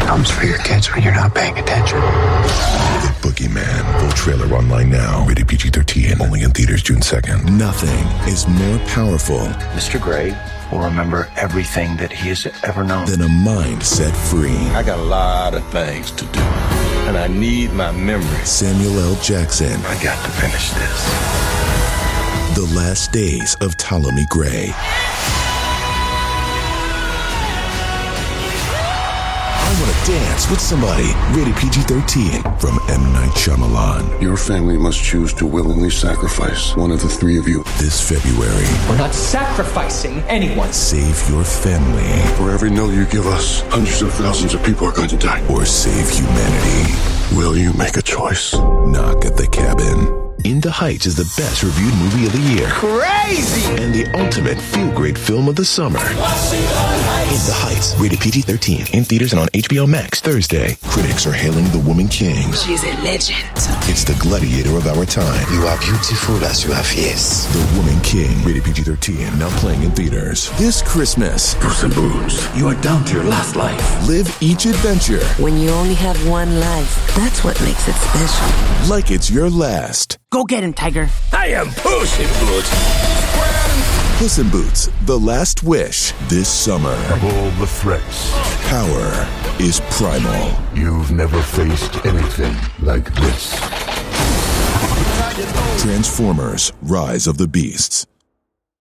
comes for your kids when you're not paying attention. The Boogeyman. Full trailer online now. Rated PG-13. Only in theaters June 2nd. Nothing is more powerful. Mr. Gray will remember everything that he has ever known. Than a mind set free. I got a lot of things to do, and I need my memory. Samuel L. Jackson. I got to finish this. The Last Days of Ptolemy Gray. I want to dance with somebody. Rated PG-13 from M. Night Shyamalan. Your family must choose to willingly sacrifice one of the three of you. This February. We're not sacrificing anyone. Save your family. For every no you give us, hundreds of thousands of people are going to die. Or save humanity. Will you make a choice? Knock at the Cabin. In the Heights is the best reviewed movie of the year. Crazy! And the ultimate feel-great film of the summer. In the Heights, rated PG-13. In theaters and on HBO Max Thursday. Critics are hailing The Woman King. She's a legend. It's the gladiator of our time. You are beautiful as you are fierce. The Woman King, rated PG-13. Now playing in theaters. This Christmas. Puss in Boots. You are down to your last life. Live each adventure. When you only have one life, that's what makes it special. Like it's your last. Go get him, Tiger. I am Puss in Boots. Puss in Boots, The Last Wish, this summer. Of all the threats, Power is primal. you've never faced anything like this. Transformers, Rise of the Beasts.